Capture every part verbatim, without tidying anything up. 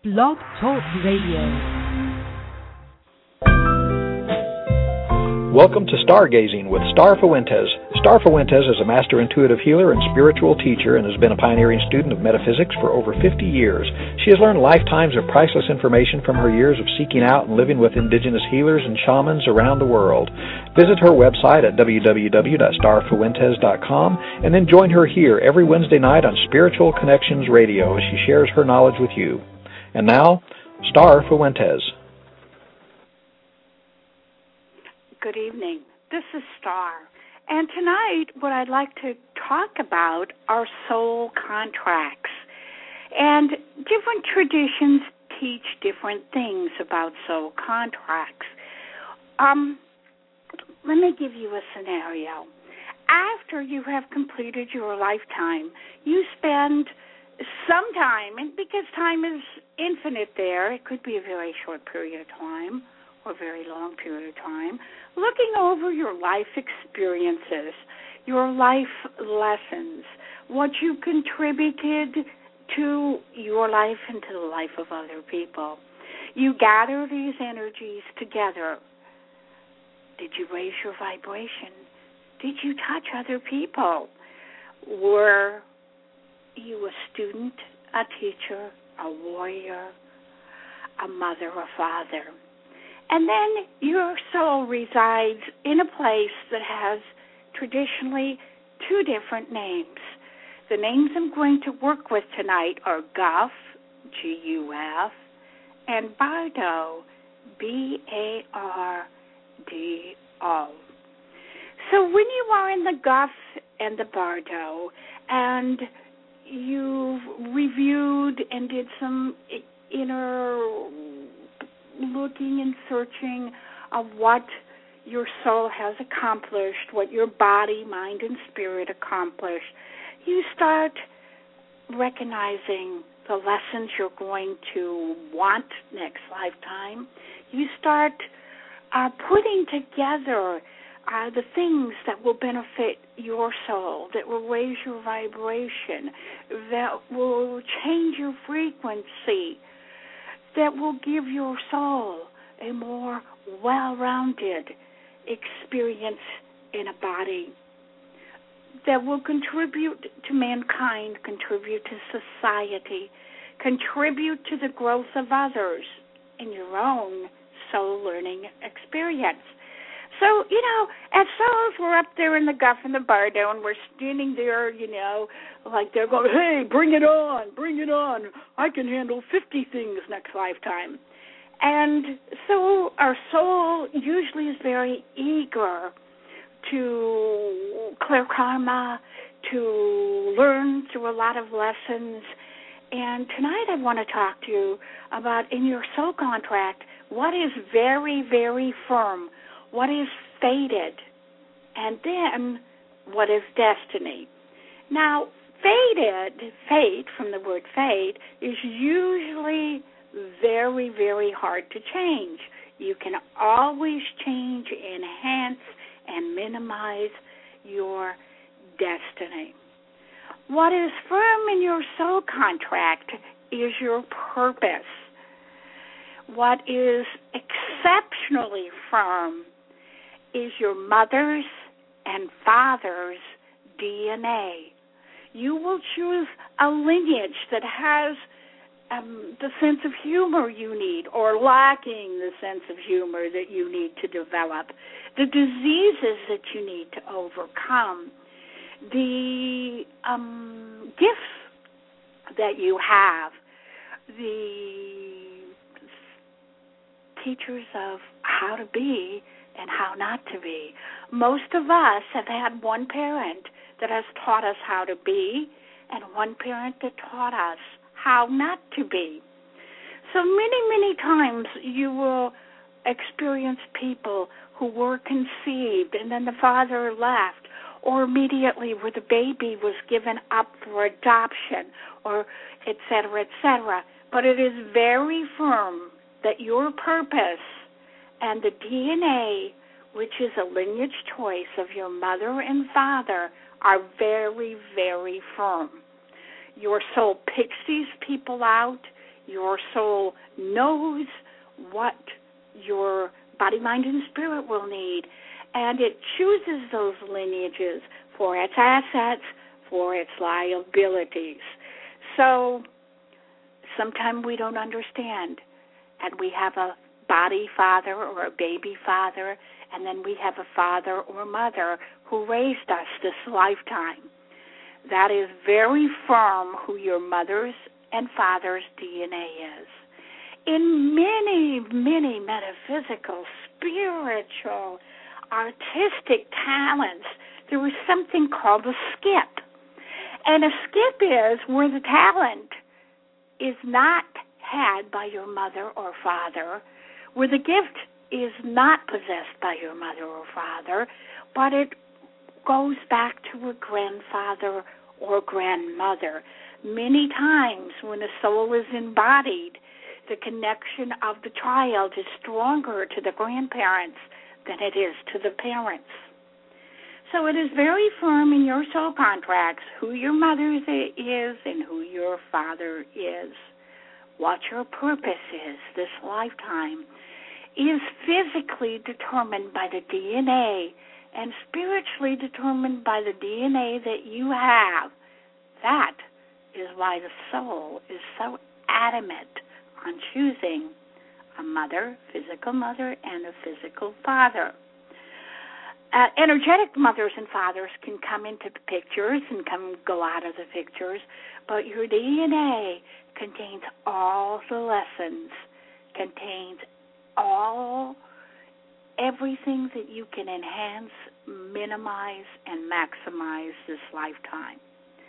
Blog Talk Radio. Welcome to Stargazing with Star Fuentes. Star Fuentes is a master intuitive healer and spiritual teacher and has been a pioneering student of metaphysics for over fifty years. She has learned lifetimes of priceless information from her years of seeking out and living with indigenous healers and shamans around the world. Visit her website at w w w dot star fuentes dot com and then join her here every Wednesday night on Spiritual Connections Radio as she shares her knowledge with you. And now, Star Fuentes. Good evening. This is Star. And tonight, what I'd like to talk about are soul contracts. And different traditions teach different things about soul contracts. Um, let me give you a scenario. After you have completed your lifetime, you spend some time, and because time is infinite there, it could be a very short period of time, or a very long period of time, looking over your life experiences, your life lessons, what you contributed to your life and to the life of other people. You gather these energies together. Did you raise your vibration? Did you touch other people? Were you a student, a teacher, a warrior, a mother, a father? And then your soul resides in a place that has traditionally two different names. The names I'm going to work with tonight are Guf, G U F, and Bardo, B A R D O. So when you are in the Guf and the Bardo, and you've reviewed and did some inner looking and searching of what your soul has accomplished, what your body, mind, and spirit accomplished, you start recognizing the lessons you're going to want next lifetime. You start uh, putting together uh, the things that will benefit your soul, that will raise your vibration, that will change your frequency, that will give your soul a more well-rounded experience in a body, that will contribute to mankind, contribute to society, contribute to the growth of others in your own soul learning experience. So, you know, as souls, we're up there in the Guf and the Bardo, and we're standing there, you know, like they're going, hey, bring it on, bring it on. I can handle fifty things next lifetime. And so our soul usually is very eager to clear karma, to learn through a lot of lessons. And tonight I want to talk to you about, in your soul contract, what is very, very firm, what is fated, and then what is destiny. Now, fated, fate, from the word fate, is usually very, very hard to change. You can always change, enhance, and minimize your destiny. What is firm in your soul contract is your purpose. What is exceptionally firm is your mother's and father's D N A. You will choose a lineage that has um, the sense of humor you need, or lacking the sense of humor that you need to develop, the diseases that you need to overcome, the um, gifts that you have, the teachers of how to be and how not to be. Most of us have had one parent that has taught us how to be, and one parent that taught us how not to be. So many, many times you will experience people who were conceived and then the father left, or immediately where the baby was given up for adoption, or et cetera, et cetera. But it is very firm that your purpose and the D N A, which is a lineage choice of your mother and father, are very, very firm. Your soul picks these people out. Your soul knows what your body, mind, and spirit will need, and it chooses those lineages for its assets, for its liabilities. So sometimes we don't understand, and we have a body father or a baby father, and then we have a father or mother who raised us this lifetime. That is very firm who your mother's and father's D N A is. In many, many metaphysical, spiritual, artistic talents, there is something called a skip. And a skip is where the talent is not had by your mother or father, where the gift is not possessed by your mother or father, but it goes back to a grandfather or grandmother. Many times when a soul is embodied, the connection of the child is stronger to the grandparents than it is to the parents. So it is very firm in your soul contracts who your mother is and who your father is. What your purpose is this lifetime is physically determined by the D N A and spiritually determined by the D N A that you have. That is why the soul is so adamant on choosing a mother, physical mother, and a physical father. Uh, energetic mothers and fathers can come into the pictures and come go out of the pictures, but your D N A contains all the lessons, contains all, everything that you can enhance, minimize, and maximize this lifetime.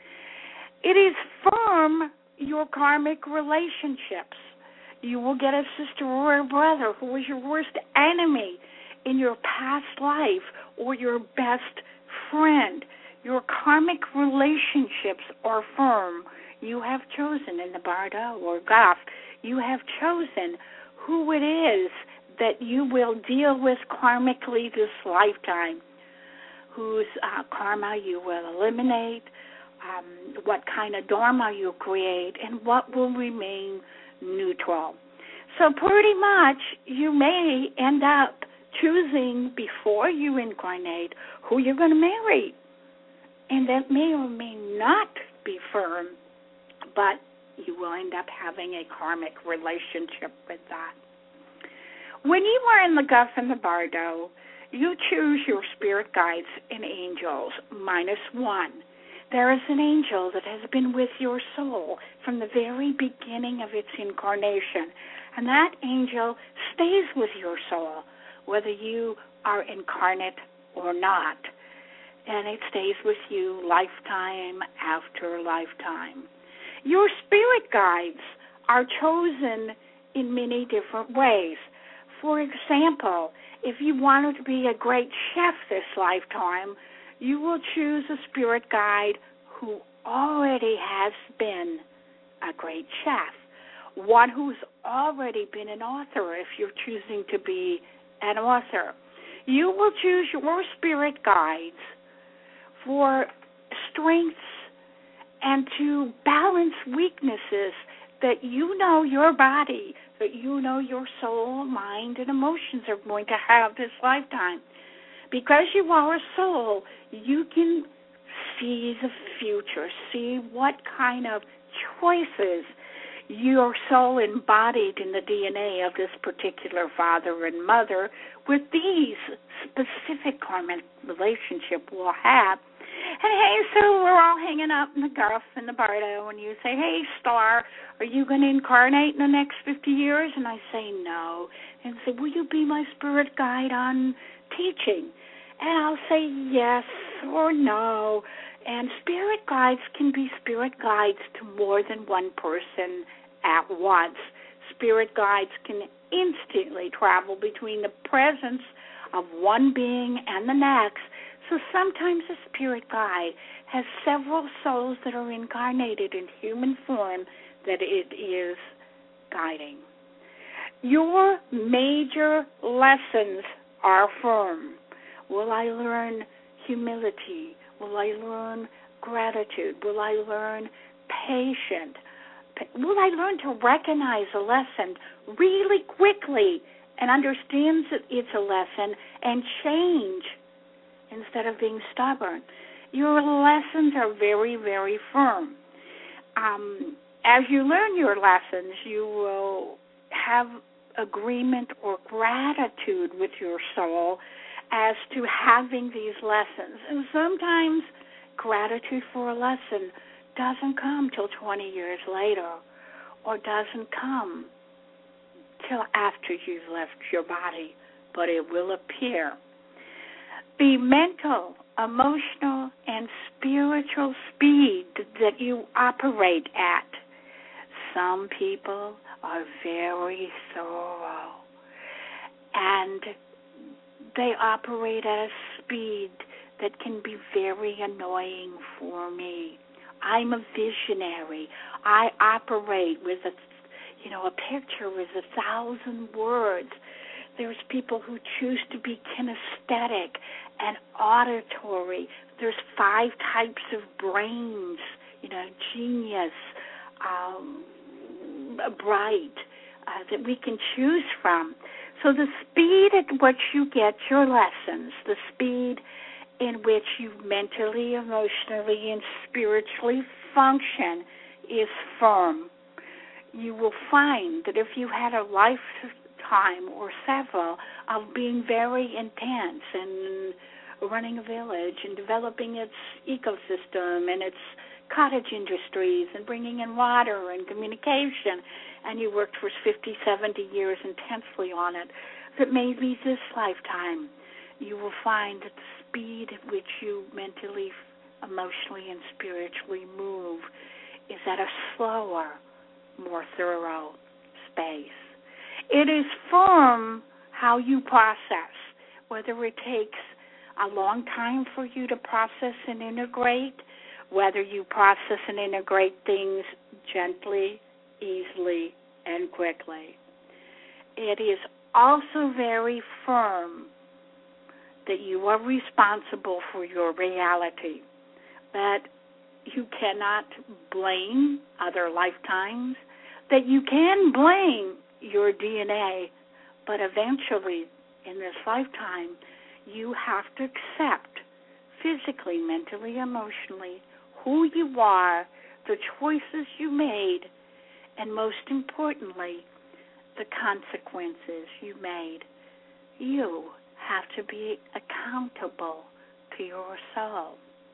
It is firm your karmic relationships. You will get a sister or a brother who was your worst enemy in your past life or your best friend. Your karmic relationships are firm. You have chosen in the Bardo or Goff, you have chosen who it is that you will deal with karmically this lifetime, whose uh, karma you will eliminate, um, what kind of dharma you create, and what will remain neutral. So pretty much you may end up choosing before you incarnate who you're going to marry. And that may or may not be firm, but you will end up having a karmic relationship with that. When you are in the Guff and the Bardo, you choose your spirit guides and angels, minus one. There is an angel that has been with your soul from the very beginning of its incarnation, and that angel stays with your soul, whether you are incarnate or not, and it stays with you lifetime after lifetime. Your spirit guides are chosen in many different ways. For example, if you wanted to be a great chef this lifetime, you will choose a spirit guide who already has been a great chef, one who's already been an author if you're choosing to be an author. You will choose your spirit guides for strengths and to balance weaknesses that you know your body, that you know your soul, mind, and emotions are going to have this lifetime. Because you are a soul, you can see the future, see what kind of choices your soul embodied in the D N A of this particular father and mother with these specific karmic relationship will have. And hey, so we're all hanging out in the Guff and the Bardo, and you say, hey, Star, are you going to incarnate in the next fifty years? And I say no. And say, will you be my spirit guide on teaching? And I'll say yes or no. And spirit guides can be spirit guides to more than one person at once. Spirit guides can instantly travel between the presence of one being and the next. So sometimes a spirit guide has several souls that are incarnated in human form that it is guiding. Your major lessons are firm. Will I learn humility? Will I learn gratitude? Will I learn patience? will I learn to recognize a lesson really quickly and understand that it's a lesson and change instead of being stubborn? Your lessons are very, very firm. Um, as you learn your lessons, you will have agreement or gratitude with your soul as to having these lessons. And sometimes gratitude for a lesson doesn't come till twenty years later, or doesn't come till after you've left your body, but it will appear. The mental, emotional, and spiritual speed that you operate at. Some people are very thorough, and they operate at a speed that can be very annoying for me. I'm a visionary. I operate with a, you know, a picture with a thousand words. There's people who choose to be kinesthetic and auditory. There's five types of brains, you know, genius, um, bright, uh, that we can choose from. So the speed at which you get your lessons, the speed in which you mentally, emotionally, and spiritually function is firm. You will find that if you had a lifetime or several of being very intense and running a village and developing its ecosystem and its cottage industries and bringing in water and communication, and you worked for fifty, seventy years intensely on it, that maybe this lifetime you will find that the speed at which you mentally, emotionally, and spiritually move is at a slower, more thorough space. It is firm how you process, whether it takes a long time for you to process and integrate, whether you process and integrate things gently, easily, and quickly. It is also very firm that you are responsible for your reality, that you cannot blame other lifetimes, that you can blame your D N A, but eventually in this lifetime you have to accept physically, mentally, emotionally who you are, the choices you made, and most importantly, the consequences you made. You have to be accountable to your soul.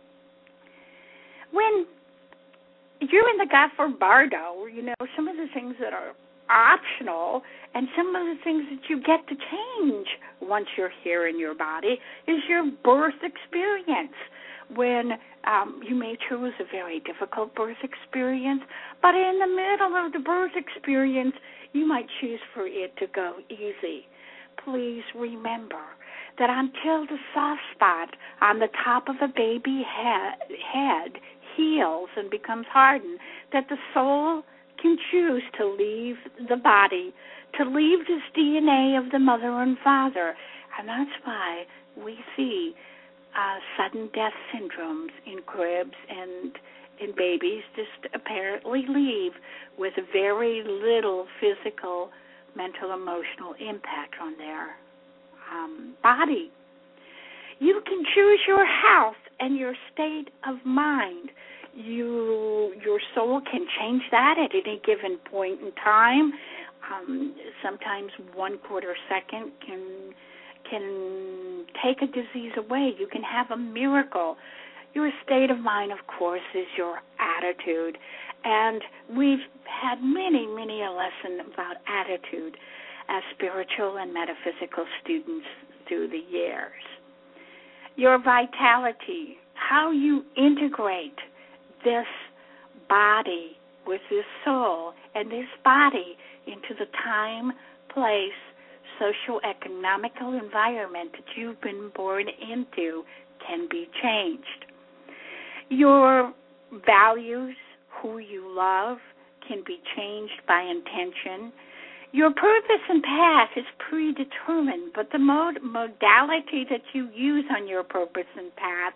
When you're in the Gafford Bardo, you know, some of the things that are optional and some of the things that you get to change once you're here in your body is your birth experience. When um, you may choose a very difficult birth experience, but in the middle of the birth experience, you might choose for it to go easy. Please remember that until the soft spot on the top of a baby head, head heals and becomes hardened, that the soul can choose to leave the body, to leave this D N A of the mother and father. And that's why we see uh, sudden death syndromes in cribs and in babies just apparently leave with very little physical, mental, emotional impact on their um, body. You can choose your health and your state of mind. You, your soul can change that at any given point in time. Um, sometimes one quarter second can can take a disease away. You can have a miracle. Your state of mind, of course, is your attitude. And we've had many, many a lesson about attitude as spiritual and metaphysical students through the years. Your vitality, how you integrate this body with this soul and this body into the time, place, socio-economical environment that you've been born into can be changed. Your values, who you love, can be changed by intention. Your purpose and path is predetermined, but the mod- modality that you use on your purpose and path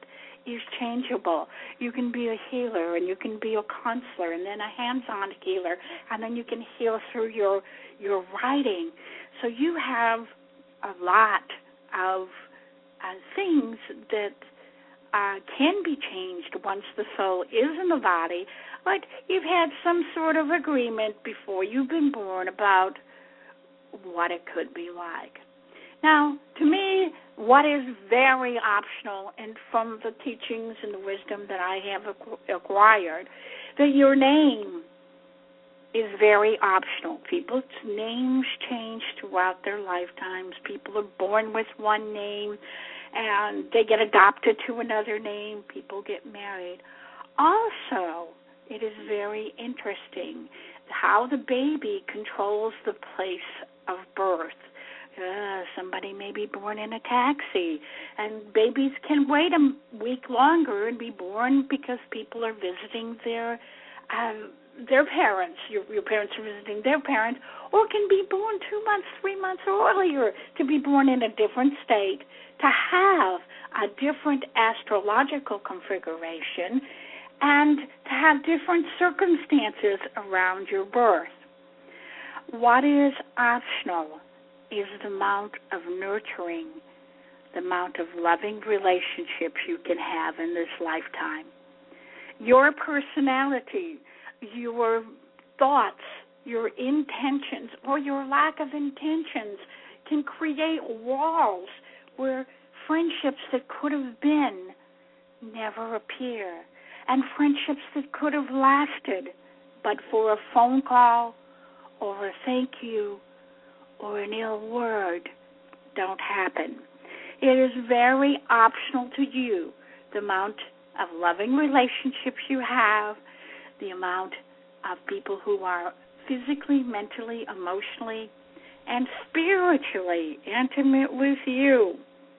is changeable. You can be a healer, and you can be a counselor, and then a hands-on healer, and then you can heal through your your writing. So you have a lot of uh, things that uh, can be changed once the soul is in the body, but you've had some sort of agreement before you've been born about what it could be like. Now, to me, what is very optional, and from the teachings and the wisdom that I have acquired, that your name is very optional. People's names change throughout their lifetimes. People are born with one name, and they get adopted to another name. People get married. Also, it is very interesting how the baby controls the place of birth. Uh, somebody may be born in a taxi, and babies can wait a week longer and be born because people are visiting their uh, their parents. Your, your parents are visiting their parents, or can be born two months, three months earlier, to be born in a different state, to have a different astrological configuration, and to have different circumstances around your birth. What is optional is the amount of nurturing, the amount of loving relationships you can have in this lifetime. Your personality, your thoughts, your intentions, or your lack of intentions can create walls where friendships that could have been never appear, and friendships that could have lasted but for a phone call or a thank you or an ill word don't happen. It is very optional to you, the amount of loving relationships you have, the amount of people who are physically, mentally, emotionally, and spiritually intimate with you.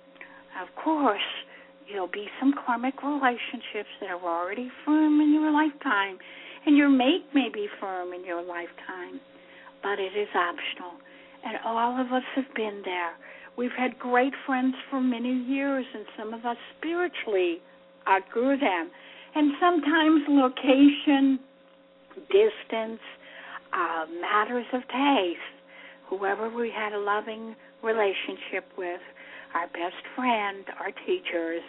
Of course, there'll be some karmic relationships that are already firm in your lifetime, and your mate may be firm in your lifetime, but it is optional. And all of us have been there. We've had great friends for many years, and some of us spiritually outgrew them. And sometimes location, distance, uh, matters of taste. Whoever we had a loving relationship with, our best friend, our teachers,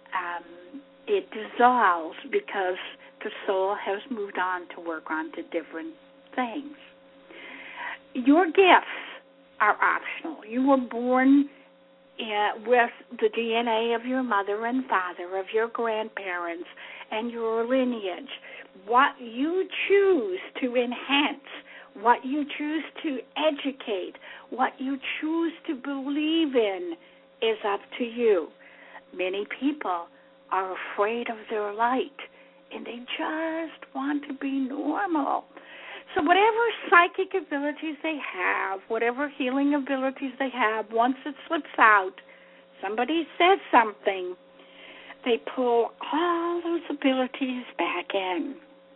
um, it dissolves because the soul has moved on to work on to different things. Your gifts are optional. You were born uh, with the D N A of your mother and father, of your grandparents, and your lineage. What you choose to enhance, what you choose to educate, what you choose to believe in is up to you. Many people are afraid of their light, and they just want to be normal. So whatever psychic abilities they have, whatever healing abilities they have, once it slips out, somebody says something, they pull all those abilities back in.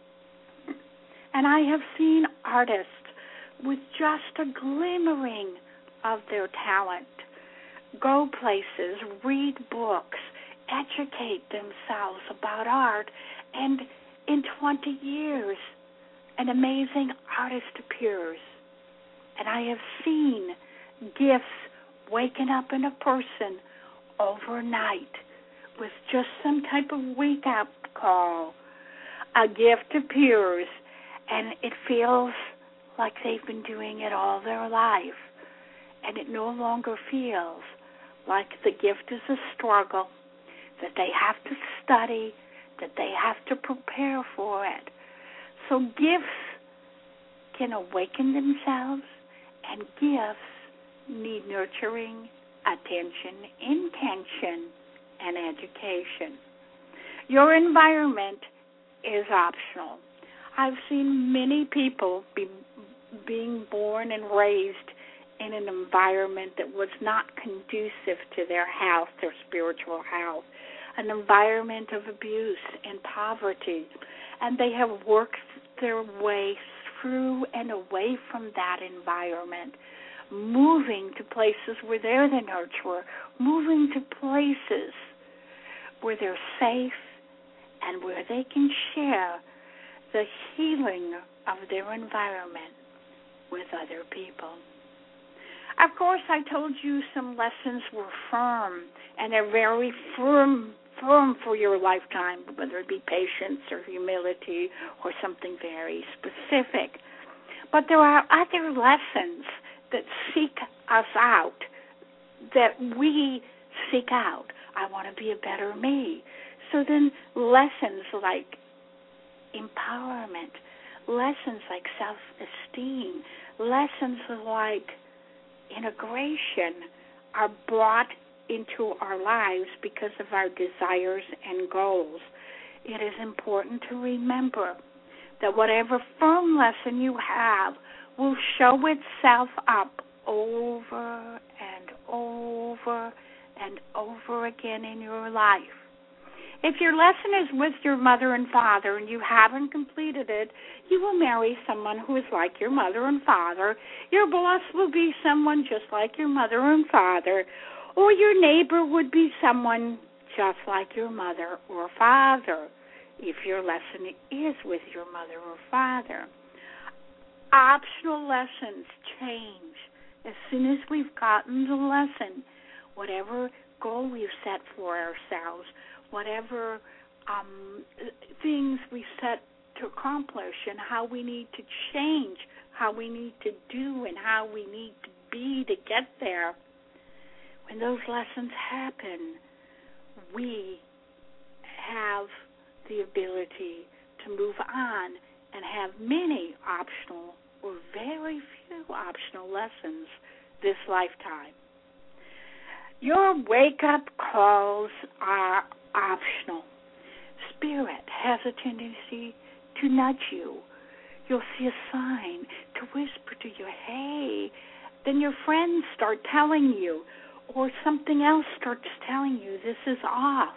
And I have seen artists with just a glimmering of their talent go places, read books, educate themselves about art, and in twenty years, an amazing artist appears. And I have seen gifts waking up in a person overnight with just some type of wake-up call. A gift appears, and it feels like they've been doing it all their life. And it no longer feels like the gift is a struggle, that they have to study, that they have to prepare for it. So gifts can awaken themselves, and gifts need nurturing, attention, intention, and education. Your environment is optional. I've seen many people be being born and raised in an environment that was not conducive to their health, their spiritual health, an environment of abuse and poverty, and they have worked their way through and away from that environment, moving to places where they're the nurturer, moving to places where they're safe and where they can share the healing of their environment with other people. Of course, I told you some lessons were firm, and they're very firm, firm for your lifetime, whether it be patience or humility or something very specific. But there are other lessons that seek us out, that we seek out. I want to be a better me. So then lessons like empowerment, lessons like self-esteem, lessons like integration are brought into our lives because of our desires and goals. It is important to remember that whatever firm lesson you have will show itself up over and over and over again in your life. If your lesson is with your mother and father and you haven't completed it, you will marry someone who is like your mother and father. Your boss will be someone just like your mother and father, or your neighbor would be someone just like your mother or father, if your lesson is with your mother or father. Optional lessons change as soon as we've gotten the lesson. Whatever goal we've set for ourselves, whatever um, things we set to accomplish, and how we need to change, how we need to do, and how we need to be to get there. When those lessons happen, we have the ability to move on and have many optional or very few optional lessons this lifetime. Your wake-up calls are optional. Spirit has a tendency to nudge you. You'll see a sign to whisper to you, hey. Then your friends start telling you, or something else starts telling you this is off.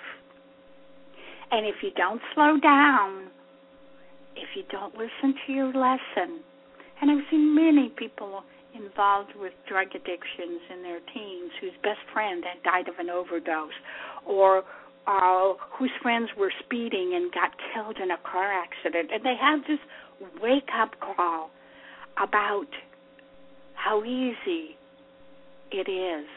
And if you don't slow down, if you don't listen to your lesson, and I've seen many people involved with drug addictions in their teens whose best friend had died of an overdose, or uh, whose friends were speeding and got killed in a car accident, and they have this wake-up call about how easy it is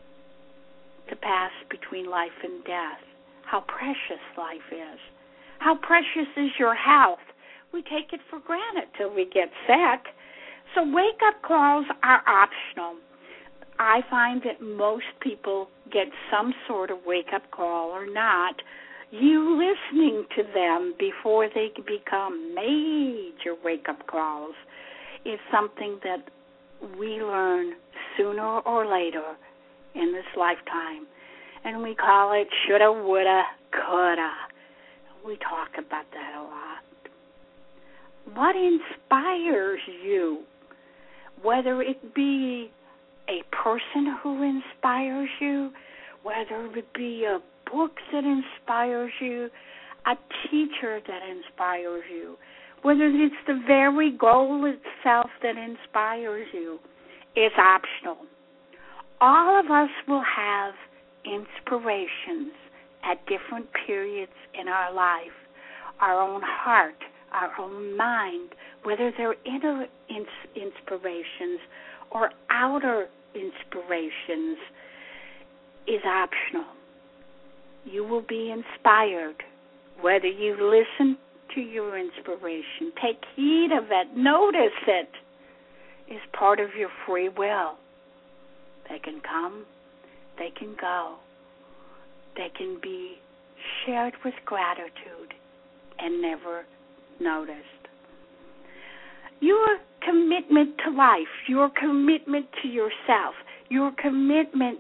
to pass between life and death, how precious life is, how precious is your health. We take it for granted till we get sick. So wake-up calls are optional. I find that most people get some sort of wake-up call or not. You listening to them before they become major wake-up calls is something that we learn sooner or later in this lifetime. And we call it shoulda, woulda, coulda. We talk about that a lot. What inspires you? Whether it be a person who inspires you, whether it be a book that inspires you, a teacher that inspires you, whether it's the very goal itself that inspires you, is optional. All of us will have inspirations at different periods in our life, our own heart, our own mind, whether they're inner ins- inspirations or outer inspirations, is optional. You will be inspired whether you listen to your inspiration, take heed of it, notice it, is part of your free will. They can come, they can go, they can be shared with gratitude and never noticed. Your commitment to life, your commitment to yourself, your commitment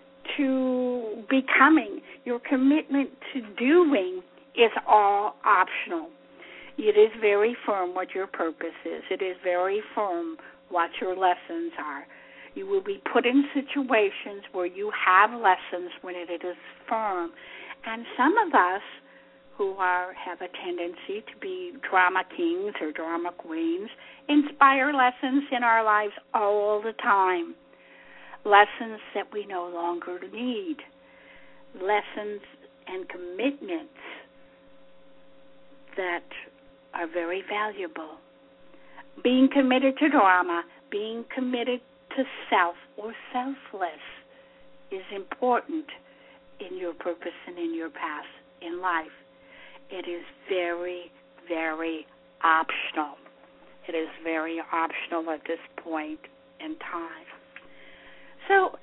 to becoming, your commitment to doing is all optional. It is very firm what your purpose is. It is very firm what your lessons are. You will be put in situations where you have lessons when it is firm. And some of us who are have a tendency to be drama kings or drama queens inspire lessons in our lives all the time. Lessons that we no longer need. Lessons and commitments that are very valuable. Being committed to drama, being committed to self or selfless is important in your purpose and in your path in life. It is very, very optional. It is very optional at this point in time. So,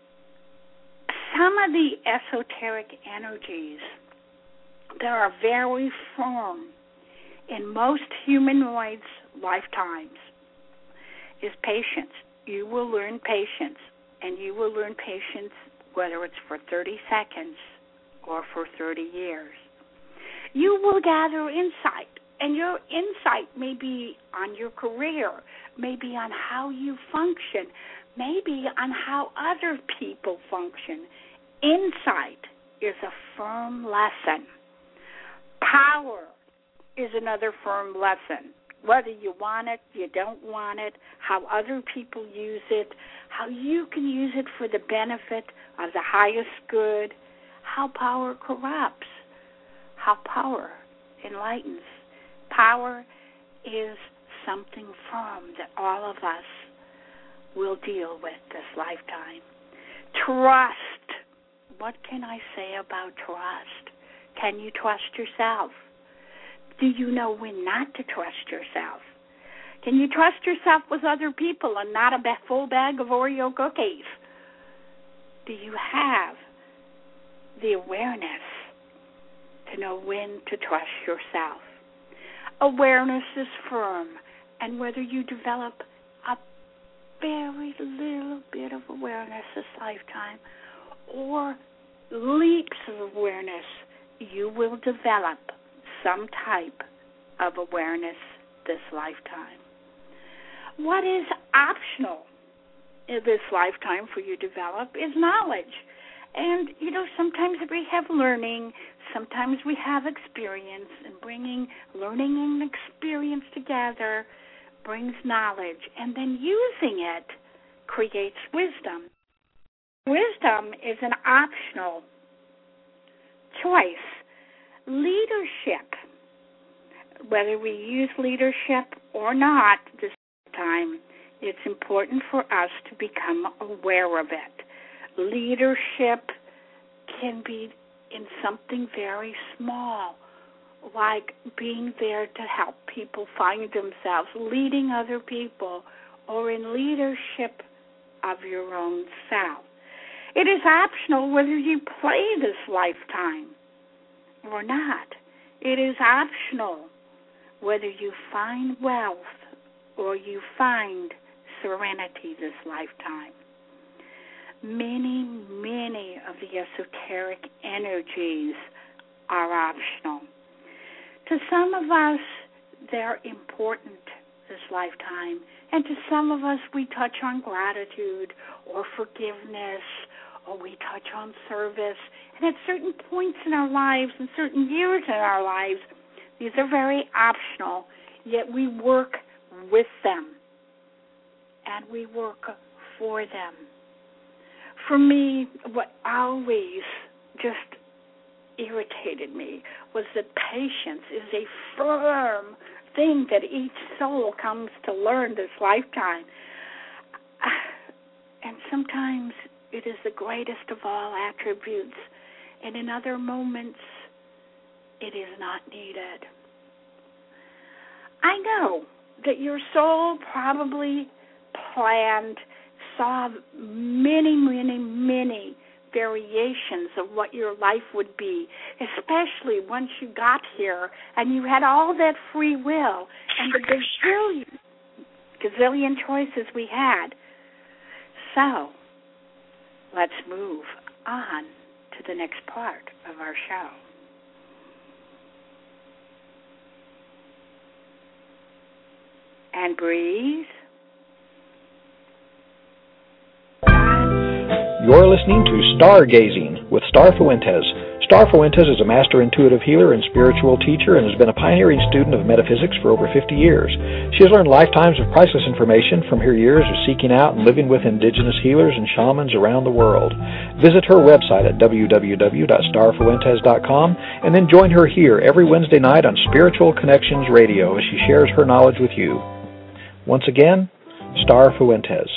some of the esoteric energies that are very firm in most humanoids' lifetimes is patience. You will learn patience, and you will learn patience whether it's for thirty seconds or for thirty years. You will gather insight, and your insight may be on your career, maybe on how you function, maybe on how other people function. Insight is a firm lesson. Power is another firm lesson. Whether you want it, you don't want it, how other people use it, how you can use it for the benefit of the highest good, how power corrupts, how power enlightens. Power is something firm that all of us will deal with this lifetime. Trust. What can I say about trust? Can you trust yourself? Do you know when not to trust yourself? Can you trust yourself with other people and not a full bag of Oreo cookies? Do you have the awareness to know when to trust yourself? Awareness is firm, and whether you develop a very little bit of awareness this lifetime or leaps of awareness, you will develop some type of awareness this lifetime. What is optional in this lifetime for you to develop is knowledge. And, you know, sometimes we have learning, sometimes we have experience, and bringing learning and experience together brings knowledge. And then using it creates wisdom. Wisdom is an optional choice. Leadership, whether we use leadership or not this time, it's important for us to become aware of it. Leadership can be in something very small, like being there to help people find themselves, leading other people, or in leadership of your own self. It is optional whether you play this lifetime or not. It is optional whether you find wealth or you find serenity this lifetime. Many, many of the esoteric energies are optional. To some of us, they're important this lifetime, and to some of us, we touch on gratitude or forgiveness, or we touch on service. And at certain points in our lives, and certain years in our lives, these are very optional, yet we work with them, and we work for them. For me, what always just irritated me was that patience is a firm thing that each soul comes to learn this lifetime. And sometimes it is the greatest of all attributes, and in other moments it is not needed. I know that your soul probably planned, saw many, many, many variations of what your life would be, especially once you got here and you had all that free will and the gazillion, gazillion choices we had. So, let's move on to the next part of our show. And breathe. You're listening to Stargazing with Star Fuentes. Star Fuentes is a master intuitive healer and spiritual teacher and has been a pioneering student of metaphysics for over fifty years. She has learned lifetimes of priceless information from her years of seeking out and living with indigenous healers and shamans around the world. Visit her website at w w w dot star fuentes dot com and then join her here every Wednesday night on Spiritual Connections Radio as she shares her knowledge with you. Once again, Star Fuentes.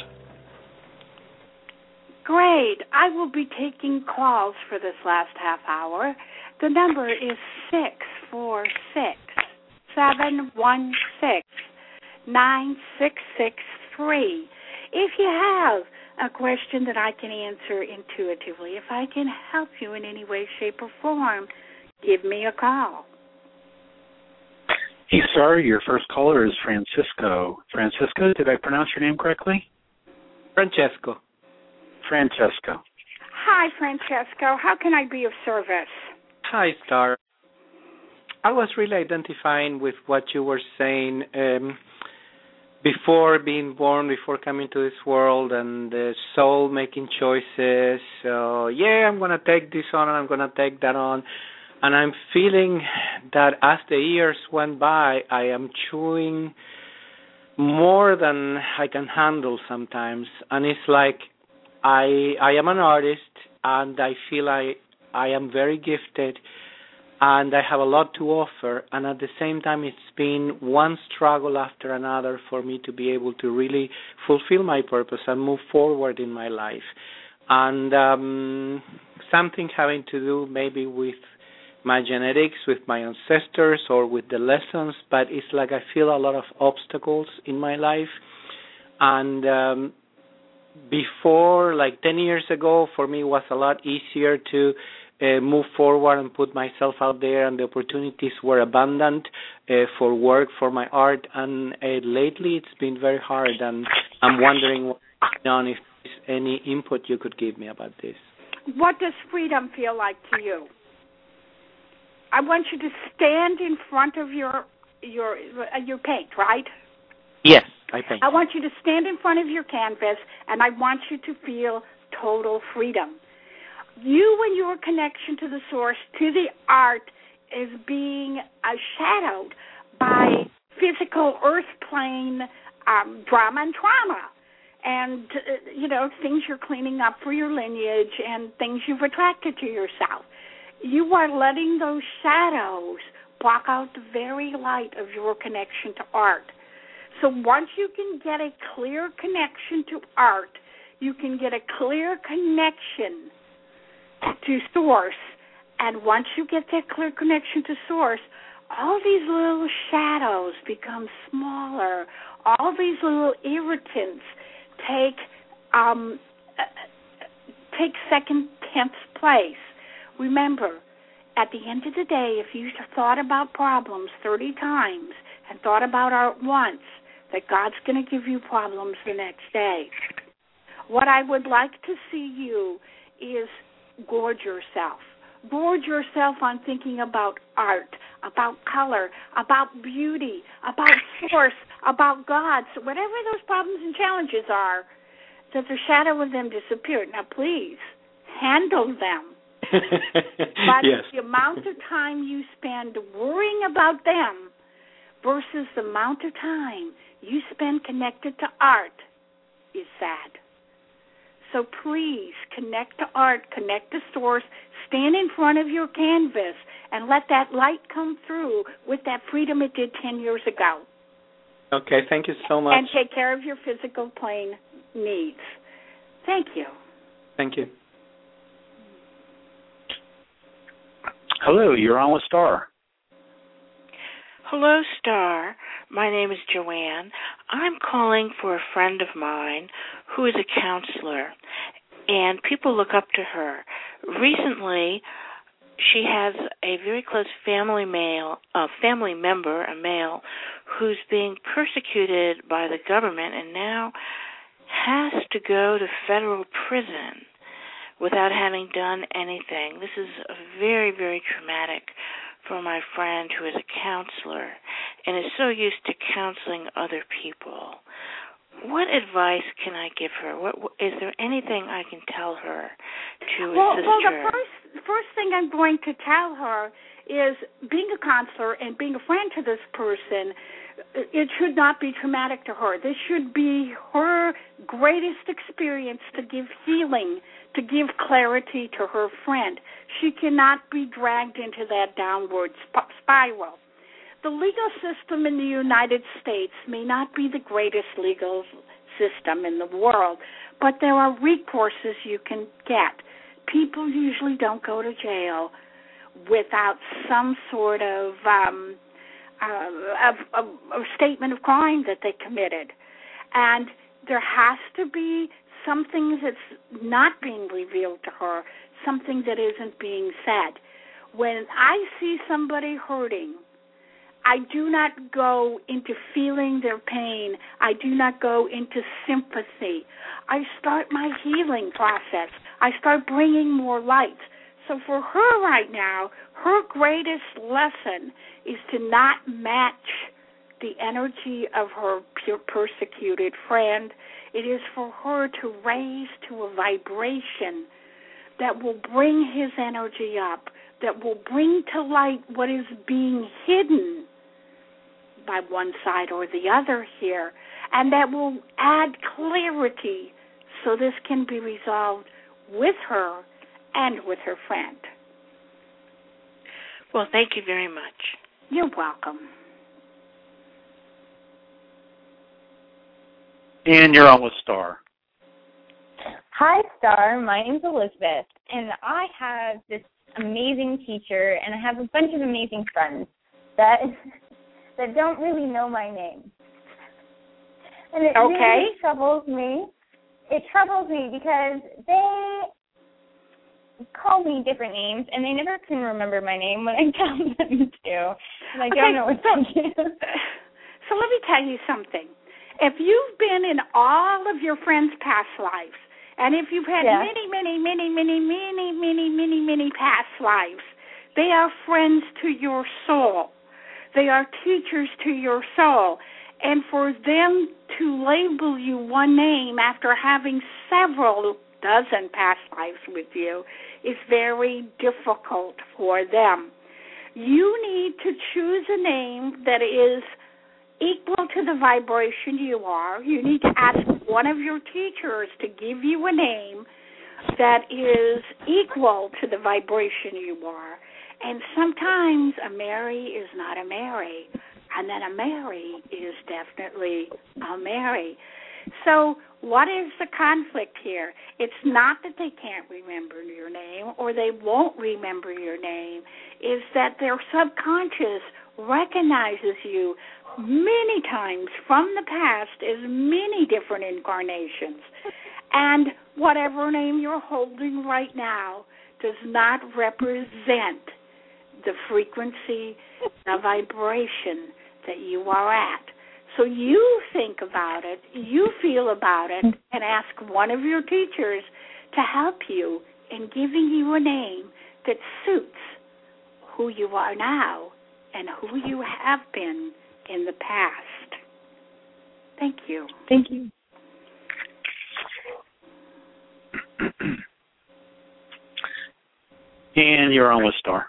Great. I will be taking calls for this last half hour. The number is six four six, seven one six, nine six six three. If you have a question that I can answer intuitively, if I can help you in any way, shape, or form, give me a call. Hey, sir, your first caller is Francisco. Francisco, did I pronounce your name correctly? Francesco. Francesco. Hi, Francesco. How can I be of service? Hi, Star. I was really identifying with what you were saying um, before being born, before coming to this world, and the soul making choices. So, yeah, I'm going to take this on and I'm going to take that on. And I'm feeling that as the years went by, I am chewing more than I can handle sometimes. And it's like I I am an artist, and I feel I I am very gifted, and I have a lot to offer. And at the same time, it's been one struggle after another for me to be able to really fulfill my purpose and move forward in my life. And um, something having to do maybe with my genetics, with my ancestors, or with the lessons, but it's like I feel a lot of obstacles in my life. And um, before, like ten years ago, for me it was a lot easier to uh, move forward and put myself out there, and the opportunities were abundant uh, for work, for my art. And uh, lately it's been very hard, and I'm wondering what's going on, if there's any input you could give me about this. What does freedom feel like to you? I want you to stand in front of your your uh, your paint, right? Yes, I paint. I want you to stand in front of your canvas, and I want you to feel total freedom. You and your connection to the source, to the art, is being uh, shadowed by physical earth plane um, drama and trauma. And, uh, you know, things you're cleaning up for your lineage and things you've attracted to yourself. You are letting those shadows block out the very light of your connection to art. So once you can get a clear connection to art, you can get a clear connection to source. And once you get that clear connection to source, all these little shadows become smaller. All these little irritants take um, take second, tenth place. Remember, at the end of the day, if you thought about problems thirty times and thought about art once, that God's going to give you problems the next day. What I would like to see you is gorge yourself. Gorge yourself on thinking about art, about color, about beauty, about source, about God. So whatever those problems and challenges are, that the shadow of them disappeared. Now, please, handle them. But yes. The amount of time you spend worrying about them versus the amount of time you spend connected to art is sad. So please connect to art, connect to source, stand in front of your canvas, and let that light come through with that freedom it did ten years ago. Okay, thank you so much. And take care of your physical plane needs. Thank you. Thank you. Hello, you're on with Star. Hello, Star. My name is Joanne. I'm calling for a friend of mine who is a counselor, and people look up to her. Recently, she has a very close family male, a family member, a male, who's being persecuted by the government and now has to go to federal prison without having done anything. This is very, very traumatic for my friend who is a counselor and is so used to counseling other people. what advice can I give her? What, what is there anything I can tell her to well, assist well, her? Well, the first first thing I'm going to tell her is being a counselor and being a friend to this person, it should not be traumatic to her. This should be her greatest experience to give healing, to give clarity to her friend. She cannot be dragged into that downward sp- spiral. The legal system in the United States may not be the greatest legal system in the world, but there are recourses you can get. People usually don't go to jail without some sort of um, uh, a, a, a statement of crime that they committed. And there has to be something that's not being revealed to her, something that isn't being said. When I see somebody hurting, I do not go into feeling their pain. I do not go into sympathy. I start my healing process. I start bringing more light. So for her right now, her greatest lesson is to not match the energy of her persecuted friend. It is for her to raise to a vibration that will bring his energy up, that will bring to light what is being hidden by one side or the other here, and that will add clarity so this can be resolved with her and with her friend. Well, thank you very much. You're welcome. And you're on with Star. Hi, Star. My name's Elizabeth, and I have this amazing teacher, and I have a bunch of amazing friends that that don't really know my name. And it okay. really troubles me. It troubles me because they call me different names, and they never can remember my name when I tell them to. And I okay. don't know what to do. So let me tell you something. If you've been in all of your friends' past lives, and if you've had yeah. many, many, many, many, many, many, many, many past lives, they are friends to your soul. They are teachers to your soul. And for them to label you one name after having several dozen past lives with you is very difficult for them. You need to choose a name that is equal to the vibration you are. You need to ask one of your teachers to give you a name that is equal to the vibration you are. And sometimes a Mary is not a Mary, and then a Mary is definitely a Mary. So what is the conflict here? It's not that they can't remember your name or they won't remember your name. It's that their subconscious recognizes you many times from the past as many different incarnations. And whatever name you're holding right now does not represent the frequency, the vibration that you are at. So you think about it, you feel about it, and ask one of your teachers to help you in giving you a name that suits who you are now and who you have been in the past. Thank you. Thank you. And you're on with Star.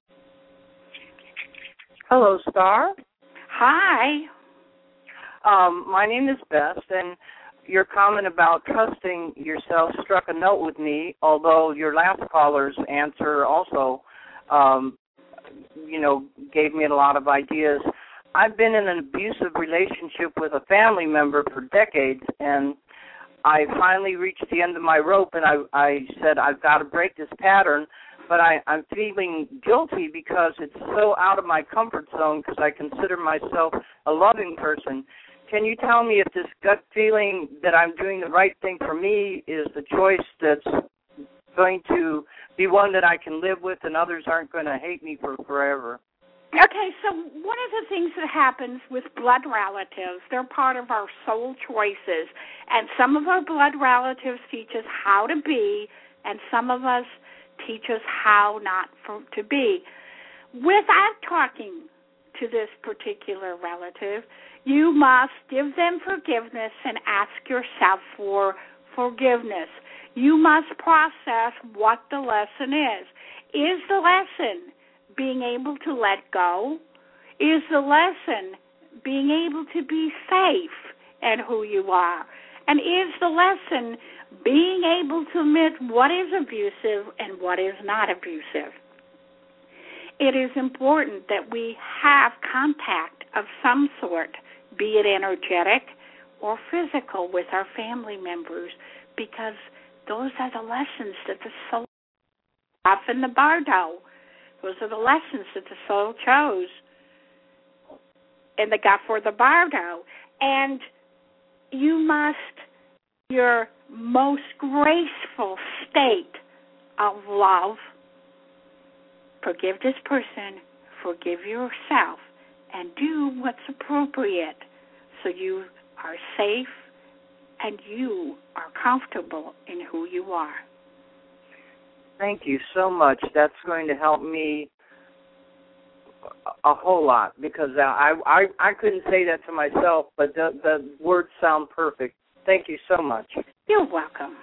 Hello, Star. Hi. Um, my name is Beth, and your comment about trusting yourself struck a note with me, although your last caller's answer also, um, you know, gave me a lot of ideas. I've been in an abusive relationship with a family member for decades, and I finally reached the end of my rope, and I, I said, I've got to break this pattern, but I, I'm feeling guilty because it's so out of my comfort zone because I consider myself a loving person. Can you tell me if this gut feeling that I'm doing the right thing for me is the choice that's going to be one that I can live with and others aren't going to hate me for forever? Okay, so one of the things that happens with blood relatives, they're part of our soul choices, and some of our blood relatives teach us how to be, and some of us teach us how not for, to be. Without talking to this particular relative, you must give them forgiveness and ask yourself for forgiveness. You must process what the lesson is. Is the lesson being able to let go? Is the lesson being able to be safe in who you are? And is the lesson being able to admit what is abusive and what is not abusive? It is important that we have contact of some sort, be it energetic or physical, with our family members, because those are the lessons that the soul, often the bardo, those are the lessons that the soul chose in the gut for the bardo. And you must, your most graceful state of love, forgive this person, forgive yourself, and do what's appropriate so you are safe and you are comfortable in who you are. Thank you so much. That's going to help me a whole lot, because I I, I couldn't say that to myself, but the, the words sound perfect. Thank you so much. You're welcome.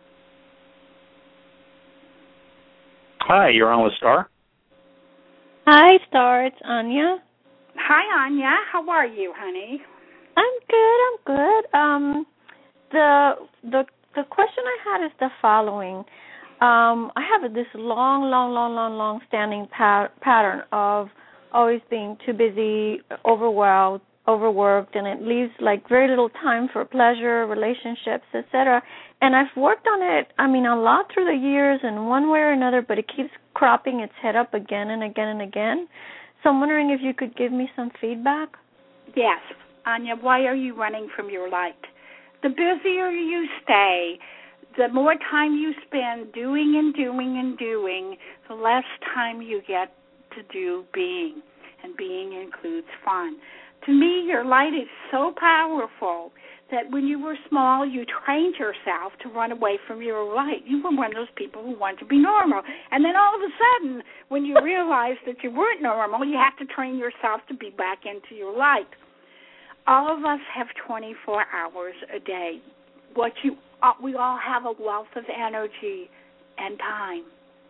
Hi, you're on with Star. Hi, Star. It's Anya. Hi, Anya. How are you, honey? I'm good. I'm good. Um, the the the question I had is the following. Um, I have this long, long, long, long, long standing pa- pattern of always being too busy, overwhelmed, overworked, and it leaves like very little time for pleasure, relationships, et cetera. And I've worked on it, I mean, a lot through the years in one way or another, but it keeps cropping its head up again and again and again. So I'm wondering if you could give me some feedback. Yes. Anya, why are you running from your light? The busier you stay, the more time you spend doing and doing and doing, the less time you get to do being. And being includes fun. To me, your light is so powerful that when you were small, you trained yourself to run away from your light. You were one of those people who wanted to be normal. And then all of a sudden, when you realized that you weren't normal, you have to train yourself to be back into your light. All of us have twenty-four hours a day. What you, uh, we all have a wealth of energy and time.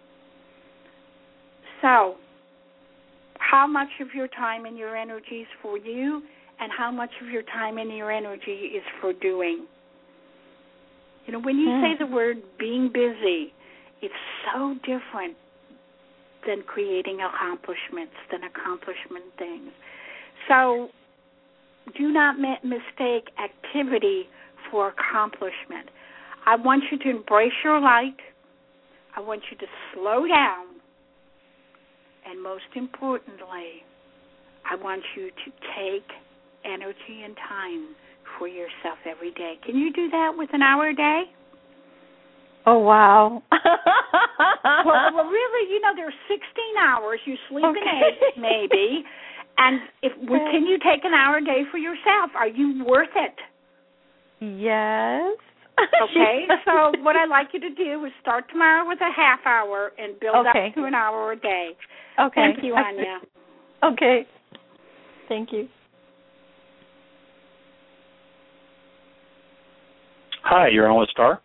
So, how much of your time and your energy is for you, and how much of your time and your energy is for doing? You know, when you mm. say the word being busy, it's so different than creating accomplishments, than accomplishment things. So do not ma- mistake activity for accomplishment. I want you to embrace your light. I want you to slow down. And most importantly, I want you to take energy and time for yourself every day. Can you do that with an hour a day? Oh, wow. well, well, really, you know, there's sixteen hours. You sleep okay. in eight, maybe. And if can you take an hour a day for yourself? Are you worth it? Yes. Okay, so what I'd like you to do is start tomorrow with a half hour and build okay. up to an hour a day. Okay. Thank you, Anya. Okay. Thank you. Hi, you're on with Star.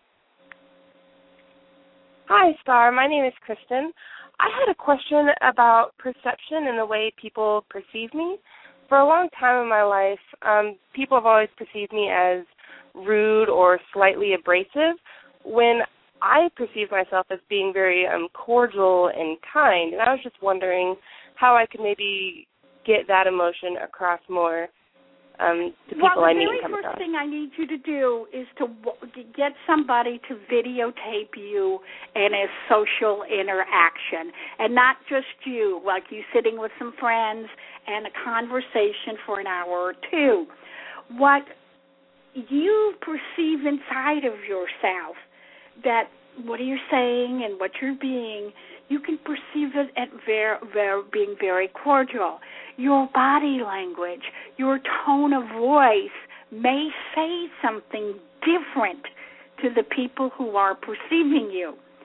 Hi, Star. My name is Kristen. I had a question about perception and the way people perceive me. For a long time in my life, um, people have always perceived me as rude or slightly abrasive, when I perceive myself as being very um, cordial and kind. And I was just wondering how I could maybe get that emotion across more um, to people well, I meet. Well, the very first thing I need you to do is to w- get somebody to videotape you in a social interaction, and not just you, like you sitting with some friends and a conversation for an hour or two. What you perceive inside of yourself, that what you're saying and what you're being, you can perceive it at very, very, being very cordial. Your body language, your tone of voice may say something different to the people who are perceiving you.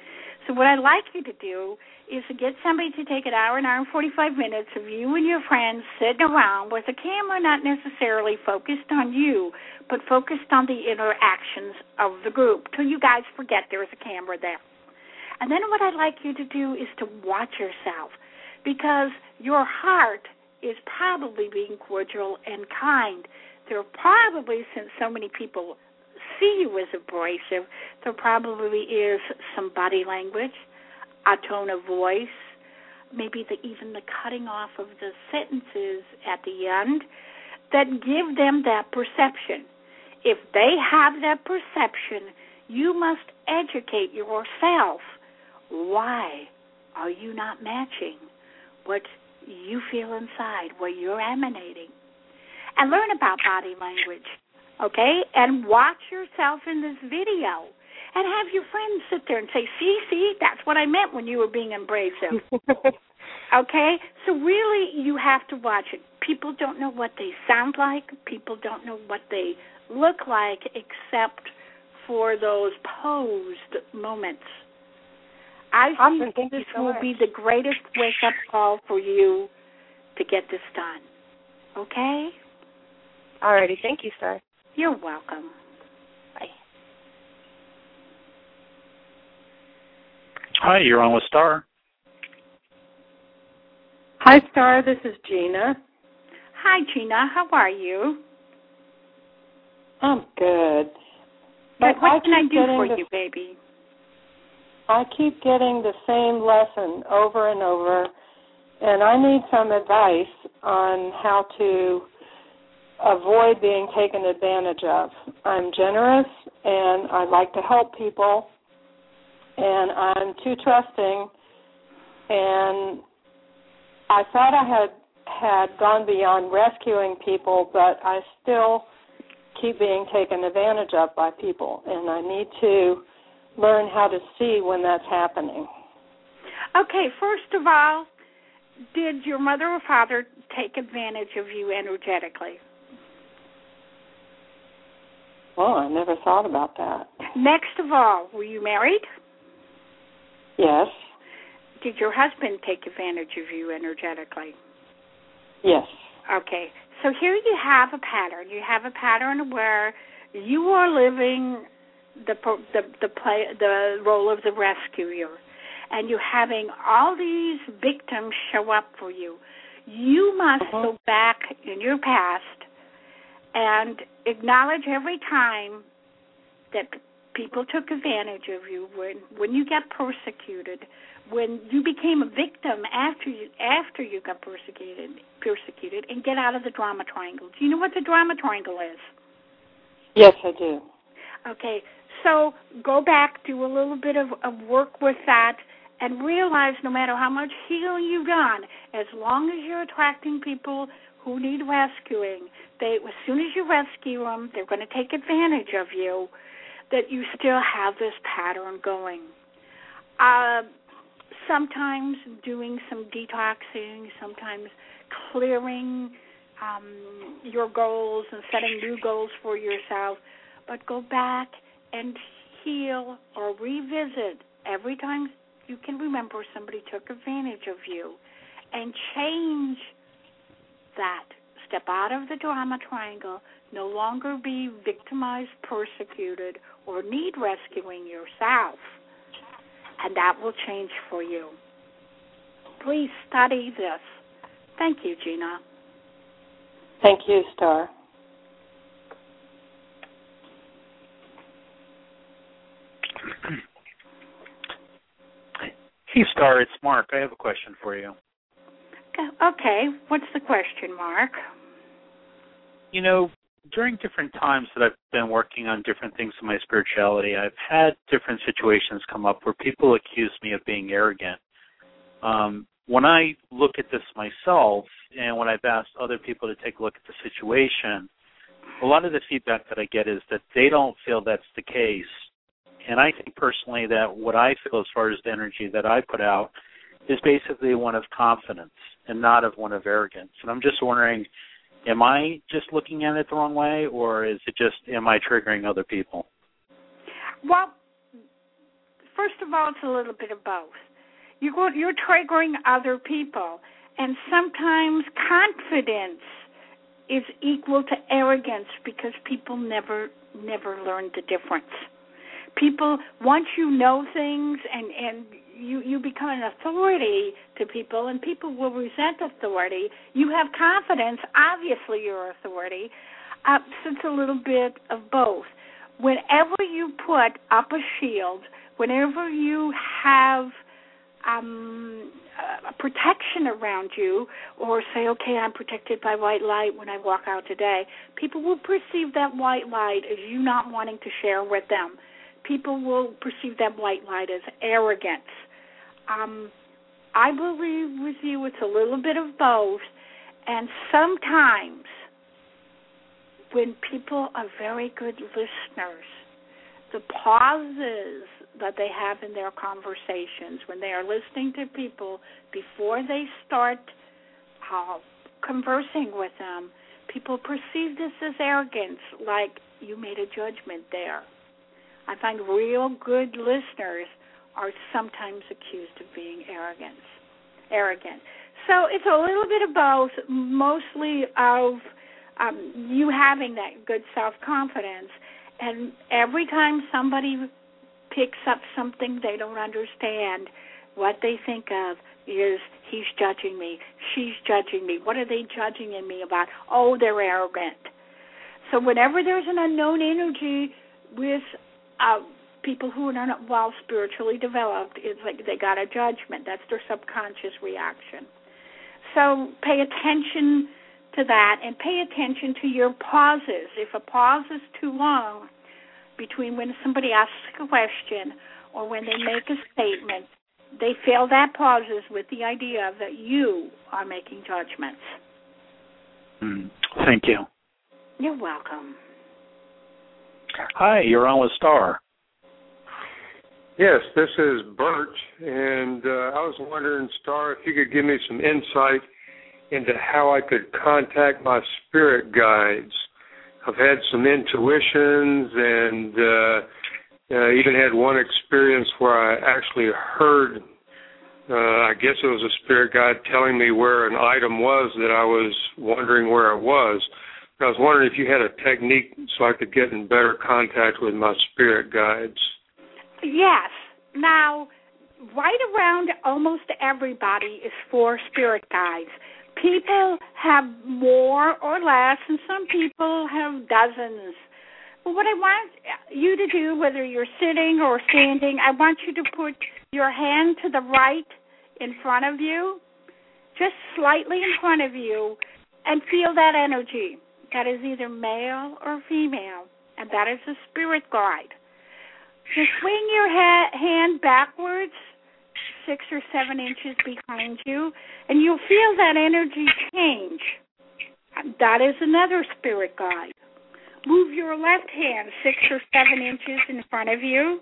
So what I'd like you to do is to get somebody to take an hour, an hour and forty-five minutes of you and your friends sitting around with a camera not necessarily focused on you, but focused on the interactions of the group till you guys forget there's a camera there. And then what I'd like you to do is to watch yourself, because your heart is probably being cordial and kind. There probably, since so many people see you as abrasive, there probably is some body language, a tone of voice, maybe the, even the cutting off of the sentences at the end that give them that perception. If they have that perception, you must educate yourself. Why are you not matching what you feel inside, what you're emanating? And learn about body language, okay? And watch yourself in this video. And have your friends sit there and say, see, see, that's what I meant when you were being abrasive. Okay? So really, you have to watch it. People don't know what they sound like. People don't know what they look like except for those posed moments. I awesome. think this so will much. be the greatest wake-up call for you to get this done. Okay? Alrighty. Thank you, sir. You're welcome. Bye. Hi, you're on with Star. Hi, Star. This is Gina. Hi, Gina. How are you? I'm good. But what I can I keep do getting for the, you, baby? I keep getting the same lesson over and over, and I need some advice on how to avoid being taken advantage of. I'm generous, and I like to help people, and I'm too trusting, and I thought I had had gone beyond rescuing people, but I still keep being taken advantage of by people, and I need to learn how to see when that's happening. Okay, first of all, did your mother or father take advantage of you energetically? Oh, I never thought about that. Next of all, were you married? Yes. Did your husband take advantage of you energetically? Yes. Okay, so here you have a pattern. You have a pattern where you are living the the the play the role of the rescuer, and you're having all these victims show up for you. You must uh-huh. go back in your past and acknowledge every time that people took advantage of you, when when you got persecuted, when you became a victim after you after you got persecuted, persecuted, and get out of the drama triangle. Do you know what the drama triangle is? Yes, I do. Okay, so go back, do a little bit of, of work with that, and realize no matter how much healing you've done, as long as you're attracting people who need rescuing, they as soon as you rescue them, they're going to take advantage of you, that you still have this pattern going. Uh, sometimes doing some detoxing, sometimes clearing um, your goals and setting new goals for yourself, but go back and heal or revisit every time you can remember somebody took advantage of you, and change that. Step out of the drama triangle, no longer be victimized, persecuted, or need rescuing yourself, and that will change for you. Please study this. Thank you, Gina. Thank you, Star. Hey, Star, it's Mark. I have a question for you. Okay, what's the question, Mark? You know, during different times that I've been working on different things in my spirituality, I've had different situations come up where people accuse me of being arrogant. Um, when I look at this myself, and when I've asked other people to take a look at the situation, a lot of the feedback that I get is that they don't feel that's the case. And I think personally that what I feel as far as the energy that I put out is basically one of confidence and not of one of arrogance. And I'm just wondering, am I just looking at it the wrong way, or is it just, am I triggering other people? Well, first of all, it's a little bit of both. You're, going, you're triggering other people, and sometimes confidence is equal to arrogance because people never, never learn the difference. People, once you know things and, and you, you become an authority to people, and people will resent authority, you have confidence, obviously you're authority, uh, so it's a little bit of both. Whenever you put up a shield, whenever you have um, a protection around you, or say, okay, I'm protected by white light when I walk out today, people will perceive that white light as you not wanting to share with them. People will perceive that white light as arrogance. Um, I believe with you it's a little bit of both, and sometimes when people are very good listeners, the pauses that they have in their conversations, when they are listening to people before they start uh, conversing with them, people perceive this as arrogance, like you made a judgment there. I find real good listeners are sometimes accused of being arrogant. Arrogant. So it's a little bit of both, mostly of um, you having that good self-confidence. And every time somebody picks up something they don't understand, what they think of is, he's judging me, she's judging me. What are they judging in me about? Oh, they're arrogant. So whenever there's an unknown energy with Uh, people who are not well spiritually developed, it's like they got a judgment. That's their subconscious reaction. So pay attention to that, and pay attention to your pauses. If a pause is too long between when somebody asks a question or when they make a statement, they fill that pauses with the idea that you are making judgments. Mm, thank you. You're welcome. Hi, you're on with Star. Yes, this is Bert, and uh, I was wondering, Star, if you could give me some insight into how I could contact my spirit guides. I've had some intuitions, and uh, uh, even had one experience where I actually heard, uh, I guess it was a spirit guide telling me where an item was that I was wondering where it was. I was wondering if you had a technique so I could get in better contact with my spirit guides. Yes. Now, right around almost everybody is four spirit guides. People have more or less, and some people have dozens. But what I want you to do, whether you're sitting or standing, I want you to put your hand to the right in front of you, just slightly in front of you, and feel that energy. That is either male or female, and that is a spirit guide. Just swing your ha- hand backwards, six or seven inches behind you, and you'll feel that energy change. That is another spirit guide. Move your left hand six or seven inches in front of you,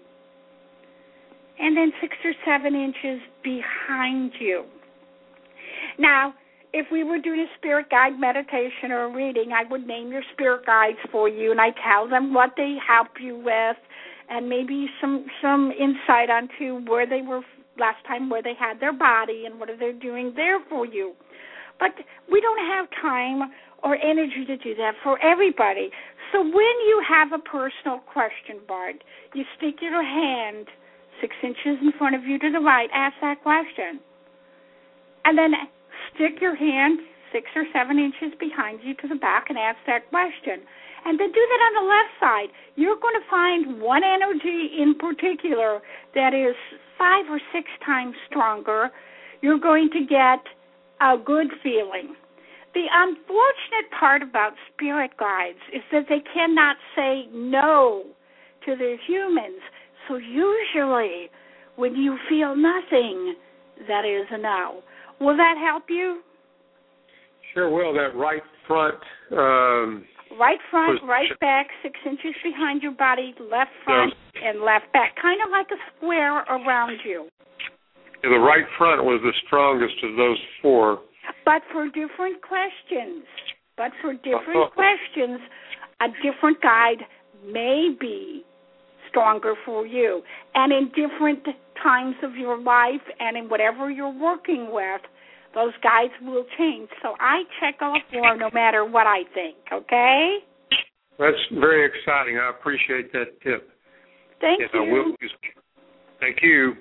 and then six or seven inches behind you. Now, if we were doing a spirit guide meditation or a reading, I would name your spirit guides for you, and I tell them what they help you with, and maybe some some insight onto where they were last time, where they had their body, and what are they doing there for you. But we don't have time or energy to do that for everybody. So when you have a personal question, Bart, you stick your hand six inches in front of you to the right, ask that question, and then stick your hand six or seven inches behind you to the back and ask that question. And then do that on the left side. You're going to find one energy in particular that is five or six times stronger. You're going to get a good feeling. The unfortunate part about spirit guides is that they cannot say no to their humans. So usually when you feel nothing, that is a no. Will that help you? Sure will. That right front. Um, right front, was, right back, six inches behind your body, left front yeah. and left back, kind of like a square around you. Yeah, the right front was the strongest of those four. But for different questions, but for different questions, a different guide may be stronger for you. And in different times of your life and in whatever you're working with, those guides will change. So I check all four no matter what I think, okay? That's very exciting. I appreciate that tip. Thank and you. I will use it. Thank you.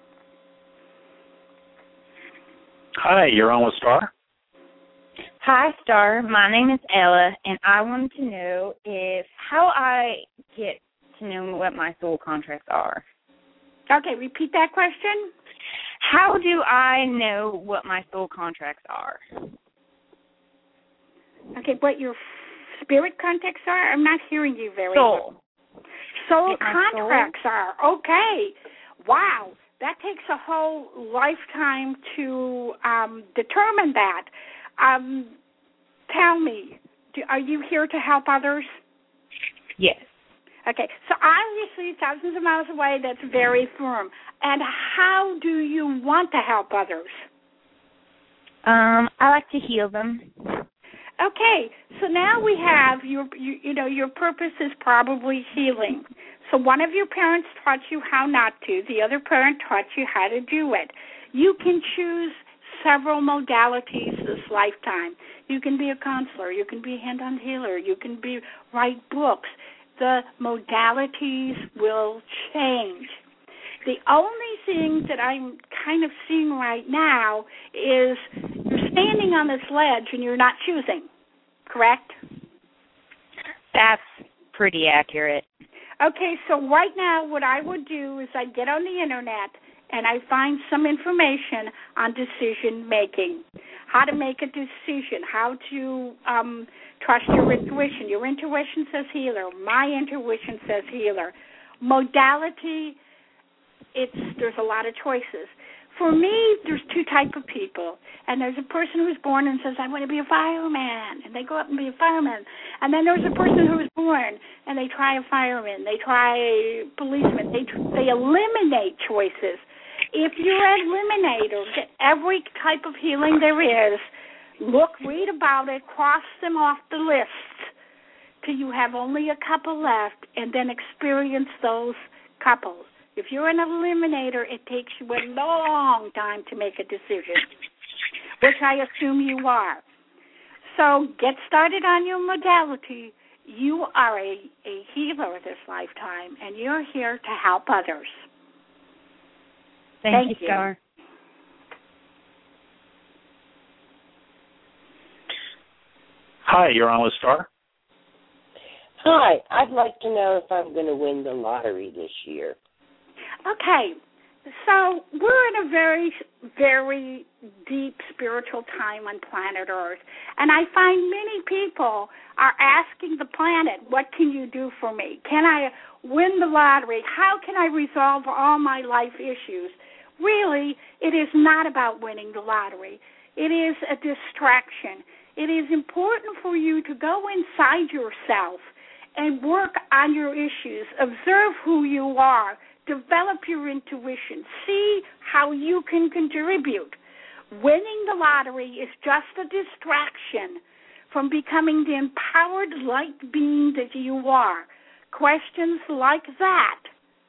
Hi, you're on with Star. Hi, Star. My name is Ella, and I wanted to know if how I get to know what my soul contracts are. Okay, repeat that question. How do I know what my soul contracts are? Okay, what your spirit contracts are? I'm not hearing you very soul. well. Soul What my contracts soul? are. Okay. Wow. That takes a whole lifetime to um, determine that. Um, tell me, do, are you here to help others? Yes. Okay, so obviously thousands of miles away, that's very firm. And how do you want to help others? Um, I like to heal them. Okay, so now we have your, you, you know, your purpose is probably healing. So one of your parents taught you how not to. The other parent taught you how to do it. You can choose several modalities this lifetime. You can be a counselor. You can be a hand-on healer. You can be write books. The modalities will change. The only thing that I'm kind of seeing right now is you're standing on this ledge and you're not choosing, correct? That's pretty accurate. Okay, so right now what I would do is I'd get on the Internet and I find some information on decision making, how to make a decision, how to um, trust your intuition. Your intuition says healer. My intuition says healer. Modality, it's there's a lot of choices. For me, there's two types of people. And there's a person who's born and says, I want to be a fireman. And they go up and be a fireman. And then there's a person who is born and they try a fireman. They try a policeman. They, they eliminate choices. If you're an eliminator, get every type of healing there is, look, read about it, cross them off the list till you have only a couple left, and then experience those couples. If you're an eliminator, it takes you a long time to make a decision, which I assume you are. So get started on your modality. You are a, a healer this lifetime, and you're here to help others. Thank, Thank you, you. Star. Hi, you're on with Star. Hi, I'd like to know if I'm going to win the lottery this year. Okay, so we're in a very, very deep spiritual time on planet Earth, and I find many people are asking the planet, what can you do for me? Can I win the lottery? How can I resolve all my life issues? Really, it is not about winning the lottery. It is a distraction. It is important for you to go inside yourself and work on your issues, observe who you are, develop your intuition, see how you can contribute. Winning the lottery is just a distraction from becoming the empowered light being that you are. Questions like that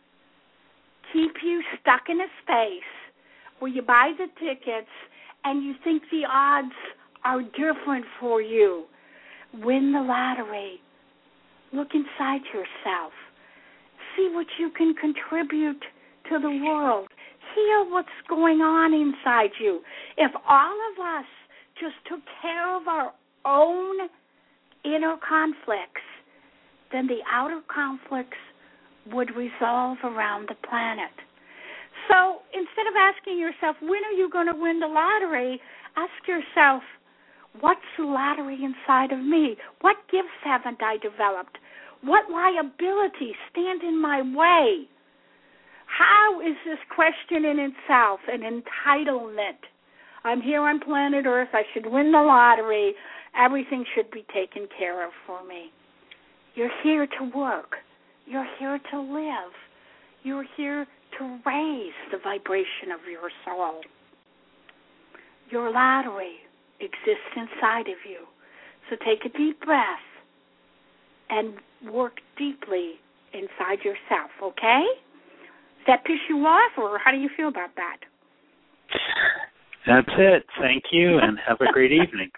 keep you stuck in a space where you buy the tickets and you think the odds are different for you. Win the lottery. Look inside yourself. See what you can contribute to the world. Heal what's going on inside you. If all of us just took care of our own inner conflicts, then the outer conflicts would resolve around the planet. So instead of asking yourself, when are you going to win the lottery, ask yourself, what's the lottery inside of me? What gifts haven't I developed? What liabilities stand in my way? How is this question in itself an entitlement? I'm here on planet Earth. I should win the lottery. Everything should be taken care of for me. You're here to work. You're here to live. You're here to raise the vibration of your soul. Your lottery exists inside of you. So take a deep breath and work deeply inside yourself, okay? Does that piss you off, or how do you feel about that? That's it. Thank you, and have a great evening.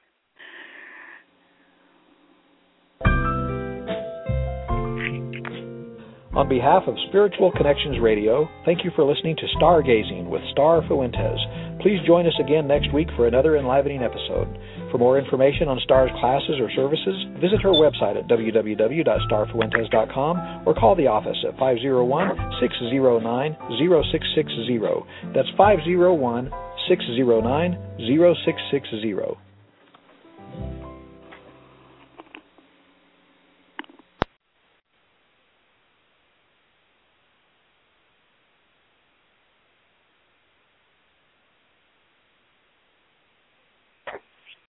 On behalf of Spiritual Connections Radio, thank you for listening to Stargazing with Star Fuentes. Please join us again next week for another enlivening episode. For more information on Star's classes or services, visit her website at w w w dot star fuentes dot com or call the office at five oh one, six oh nine, oh six six zero. That's five oh one, six oh nine, oh six six zero.